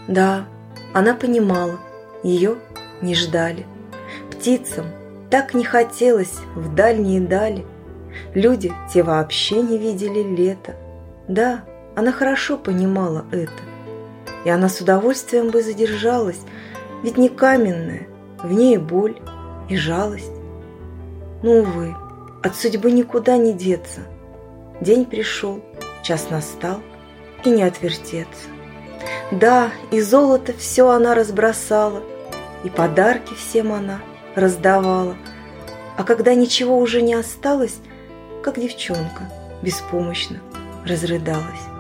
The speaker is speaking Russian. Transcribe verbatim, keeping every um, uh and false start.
Да, она понимала, ее не ждали. Птицам так не хотелось в дальние дали. Люди те вообще не видели лета. Да, она хорошо понимала это. И она с удовольствием бы задержалась, ведь не каменная, в ней и боль, и жалость. Но, увы, от судьбы никуда не деться. День пришел, час настал, и не отвертеться. Да, и золото все она разбросала, и подарки всем она раздавала. А когда ничего уже не осталось, как девчонка беспомощно разрыдалась.